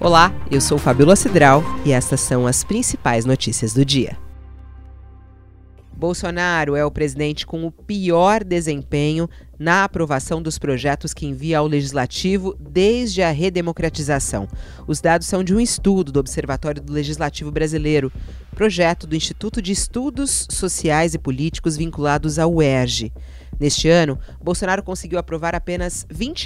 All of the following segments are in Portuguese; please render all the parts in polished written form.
Olá, eu sou Fabíola Cidral e estas são as principais notícias do dia. Bolsonaro é o presidente com o pior desempenho na aprovação dos projetos que envia ao Legislativo desde a redemocratização. Os dados são de um estudo do Observatório do Legislativo Brasileiro, projeto do Instituto de Estudos Sociais e Políticos vinculados ao UERJ. Neste ano, Bolsonaro conseguiu aprovar apenas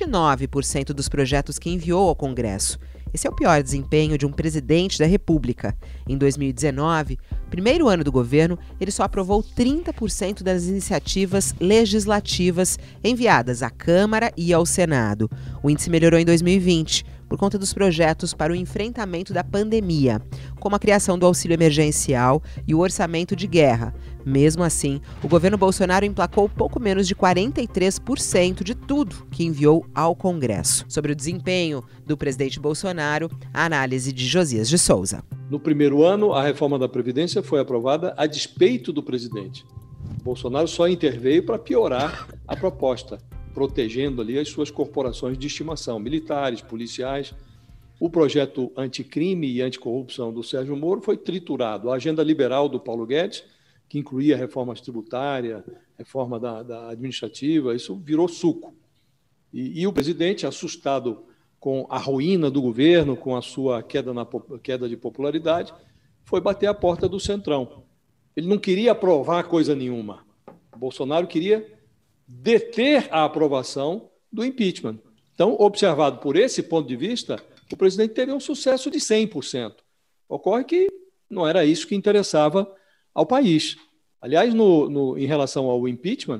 29% dos projetos que enviou ao Congresso. Esse é o pior desempenho de um presidente da República. Em 2019, primeiro ano do governo, ele só aprovou 30% das iniciativas legislativas enviadas à Câmara e ao Senado. O índice melhorou em 2020, por conta dos projetos para o enfrentamento da pandemia, como a criação do auxílio emergencial e o orçamento de guerra. Mesmo assim, o governo Bolsonaro emplacou pouco menos de 43% de tudo que enviou ao Congresso. Sobre o desempenho do presidente Bolsonaro, a análise de Josias de Souza. No primeiro ano, a reforma da Previdência foi aprovada a despeito do presidente. Bolsonaro só interveio para piorar a proposta, protegendo ali as suas corporações de estimação, militares, policiais. O projeto anticrime e anticorrupção do Sérgio Moro foi triturado. A agenda liberal do Paulo Guedes, que incluía reformas tributárias, reforma da administrativa, isso virou suco. E o presidente, assustado com a ruína do governo, com a sua queda de popularidade, foi bater a porta do Centrão. Ele não queria aprovar coisa nenhuma. Bolsonaro queria deter a aprovação do impeachment. Então, observado por esse ponto de vista, o presidente teve um sucesso de 100%. Ocorre que não era isso que interessava ao país. Aliás, em relação ao impeachment,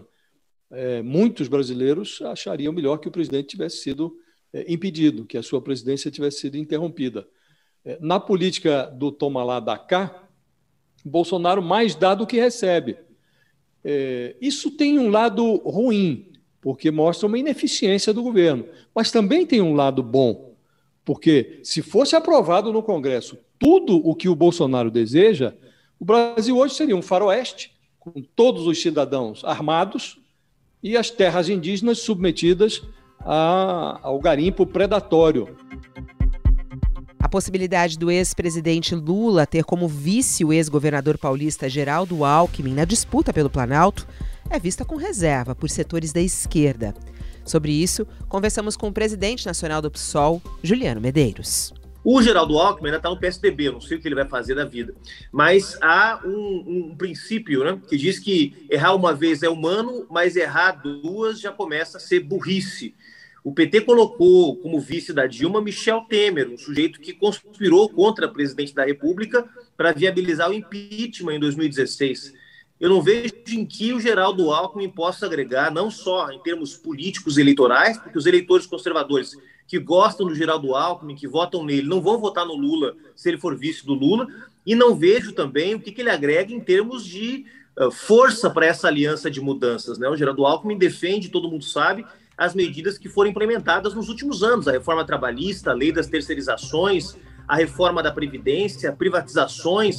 muitos brasileiros achariam melhor que o presidente tivesse sido impedido, que a sua presidência tivesse sido interrompida. Na política do toma lá, dá cá, Bolsonaro mais dá do que recebe. Isso tem um lado ruim, porque mostra uma ineficiência do governo, mas também tem um lado bom, porque se fosse aprovado no Congresso tudo o que o Bolsonaro deseja, o Brasil hoje seria um faroeste, com todos os cidadãos armados e as terras indígenas submetidas ao garimpo predatório. A possibilidade do ex-presidente Lula ter como vice o ex-governador paulista Geraldo Alckmin na disputa pelo Planalto é vista com reserva por setores da esquerda. Sobre isso, conversamos com o presidente nacional do PSOL, Juliano Medeiros. O Geraldo Alckmin ainda está no PSDB, eu não sei o que ele vai fazer da vida. Mas há um princípio, né, que diz que errar uma vez é humano, mas errar duas já começa a ser burrice. O PT colocou como vice da Dilma Michel Temer, um sujeito que conspirou contra a presidente da República para viabilizar o impeachment em 2016. Eu não vejo em que o Geraldo Alckmin possa agregar, não só em termos políticos e eleitorais, porque os eleitores conservadores que gostam do Geraldo Alckmin, que votam nele, não vão votar no Lula se ele for vice do Lula, e não vejo também o que ele agrega em termos de força para essa aliança de mudanças, né? O Geraldo Alckmin defende, todo mundo sabe, as medidas que foram implementadas nos últimos anos, a reforma trabalhista, a lei das terceirizações, a reforma da Previdência, privatizações.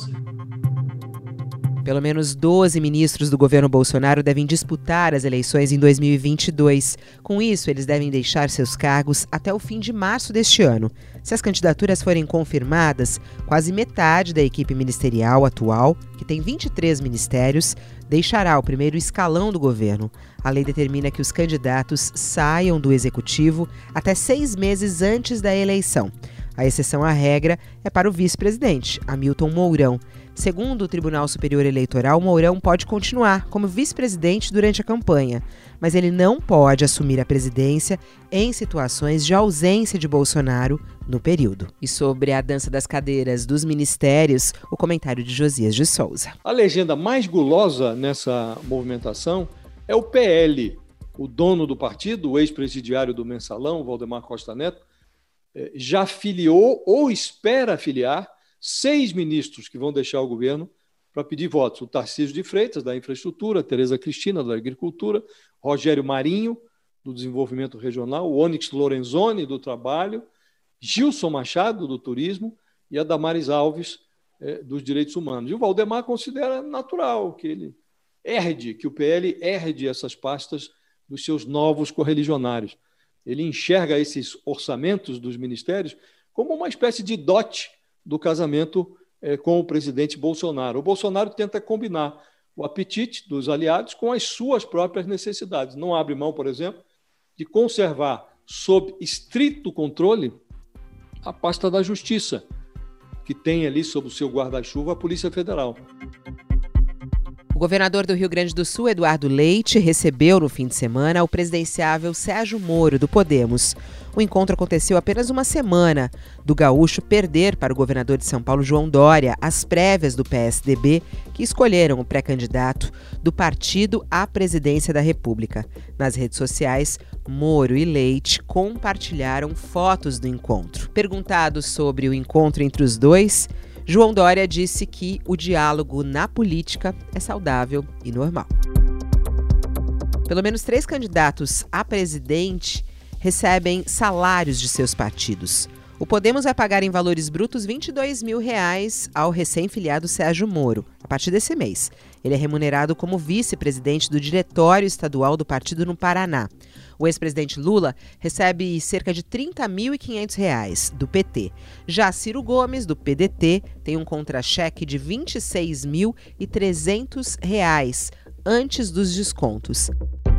Pelo menos 12 ministros do governo Bolsonaro devem disputar as eleições em 2022. Com isso, eles devem deixar seus cargos até o fim de março deste ano. Se as candidaturas forem confirmadas, quase metade da equipe ministerial atual, que tem 23 ministérios, deixará o primeiro escalão do governo. A lei determina que os candidatos saiam do executivo até 6 meses antes da eleição. A exceção à regra é para o vice-presidente, Hamilton Mourão. Segundo o Tribunal Superior Eleitoral, Mourão pode continuar como vice-presidente durante a campanha, mas ele não pode assumir a presidência em situações de ausência de Bolsonaro no período. E sobre a dança das cadeiras dos ministérios, o comentário de Josias de Souza. A legenda mais gulosa nessa movimentação é o PL. O dono do partido, o ex-presidiário do Mensalão, Valdemar Costa Neto, já filiou ou espera filiar 6 ministros que vão deixar o governo para pedir votos. O Tarcísio de Freitas, da Infraestrutura, Tereza Cristina, da Agricultura, Rogério Marinho, do Desenvolvimento Regional, o Onyx Lorenzoni, do Trabalho, Gilson Machado, do Turismo, e a Damares Alves, dos Direitos Humanos. E o Valdemar considera natural que o PL herde essas pastas dos seus novos correligionários. Ele enxerga esses orçamentos dos ministérios como uma espécie de dote do casamento com o presidente Bolsonaro. O Bolsonaro tenta combinar o apetite dos aliados com as suas próprias necessidades. Não abre mão, por exemplo, de conservar sob estrito controle a pasta da Justiça, que tem ali sob o seu guarda-chuva a Polícia Federal. O governador do Rio Grande do Sul, Eduardo Leite, recebeu no fim de semana o presidenciável Sérgio Moro, do Podemos. O encontro aconteceu apenas uma semana do gaúcho perder para o governador de São Paulo, João Dória, as prévias do PSDB, que escolheram o pré-candidato do partido à presidência da República. Nas redes sociais, Moro e Leite compartilharam fotos do encontro. Perguntado sobre o encontro entre os dois, João Dória disse que o diálogo na política é saudável e normal. Pelo menos 3 candidatos a presidente recebem salários de seus partidos. O Podemos vai pagar em valores brutos R$ 22 mil ao recém-filiado Sérgio Moro, a partir desse mês. Ele é remunerado como vice-presidente do Diretório Estadual do partido no Paraná. O ex-presidente Lula recebe cerca de R$ 30.500 do PT. Já Ciro Gomes, do PDT, tem um contra-cheque de R$ 26.300 antes dos descontos.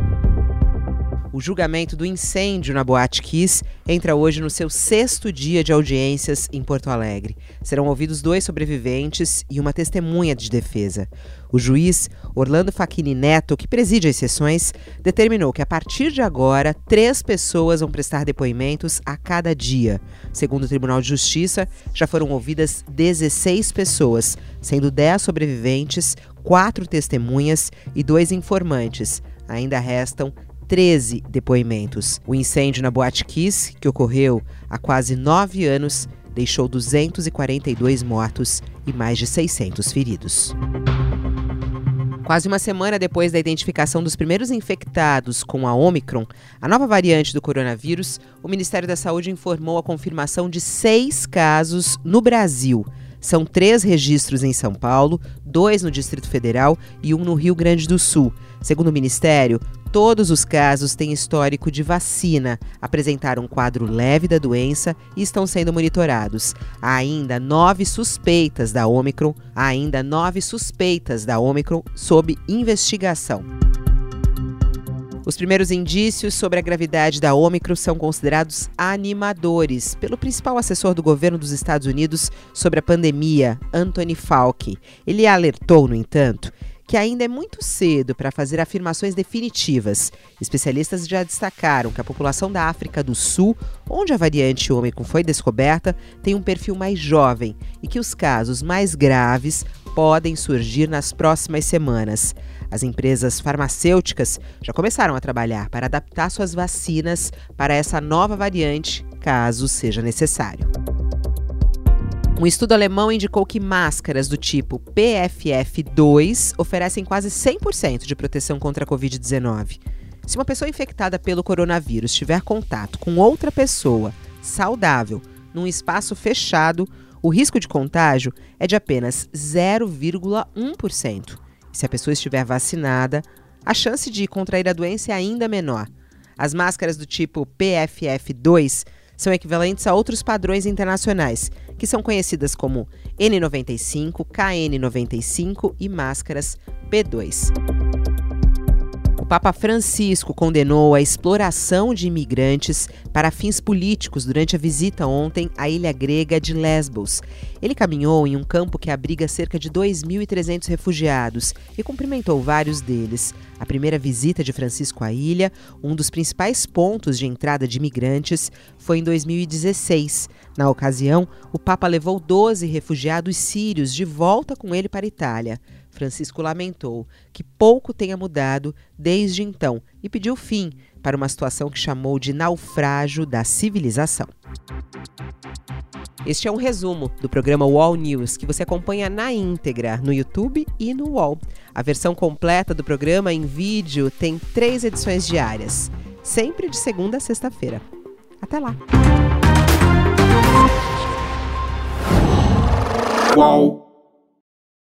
O julgamento do incêndio na Boate Kiss entra hoje no seu 6º dia de audiências em Porto Alegre. Serão ouvidos 2 sobreviventes e uma testemunha de defesa. O juiz Orlando Facchini Neto, que preside as sessões, determinou que a partir de agora 3 pessoas vão prestar depoimentos a cada dia. Segundo o Tribunal de Justiça, já foram ouvidas 16 pessoas, sendo 10 sobreviventes, 4 testemunhas e 2 informantes. Ainda restam 13 depoimentos. O incêndio na Boate Kiss, que ocorreu há quase 9 anos, deixou 242 mortos e mais de 600 feridos. Quase uma semana depois da identificação dos primeiros infectados com a Ômicron, a nova variante do coronavírus, o Ministério da Saúde informou a confirmação de 6 casos no Brasil. São 3 registros em São Paulo, 2 no Distrito Federal e 1 no Rio Grande do Sul. Segundo o Ministério, todos os casos têm histórico de vacina, apresentaram um quadro leve da doença e estão sendo monitorados. Há ainda 9 suspeitas da Ômicron sob investigação. Os primeiros indícios sobre a gravidade da Ômicron são considerados animadores pelo principal assessor do governo dos Estados Unidos sobre a pandemia, Anthony Fauci. Ele alertou, no entanto, que ainda é muito cedo para fazer afirmações definitivas. Especialistas já destacaram que a população da África do Sul, onde a variante Ômicron foi descoberta, tem um perfil mais jovem e que os casos mais graves podem surgir nas próximas semanas. As empresas farmacêuticas já começaram a trabalhar para adaptar suas vacinas para essa nova variante, caso seja necessário. Um estudo alemão indicou que máscaras do tipo PFF2 oferecem quase 100% de proteção contra a Covid-19. Se uma pessoa infectada pelo coronavírus tiver contato com outra pessoa saudável num espaço fechado, o risco de contágio é de apenas 0,1%. Se a pessoa estiver vacinada, a chance de contrair a doença é ainda menor. As máscaras do tipo PFF2 são equivalentes a outros padrões internacionais, que são conhecidas como N95, KN95 e máscaras P2. O Papa Francisco condenou a exploração de imigrantes para fins políticos durante a visita ontem à ilha grega de Lesbos. Ele caminhou em um campo que abriga cerca de 2.300 refugiados e cumprimentou vários deles. A primeira visita de Francisco à ilha, um dos principais pontos de entrada de imigrantes, foi em 2016. Na ocasião, o Papa levou 12 refugiados sírios de volta com ele para a Itália. Francisco lamentou que pouco tenha mudado desde então e pediu fim para uma situação que chamou de naufrágio da civilização. Este é um resumo do programa UOL News, que você acompanha na íntegra no YouTube e no UOL. A versão completa do programa em vídeo tem 3 edições diárias, sempre de segunda a sexta-feira. Até lá! UOL.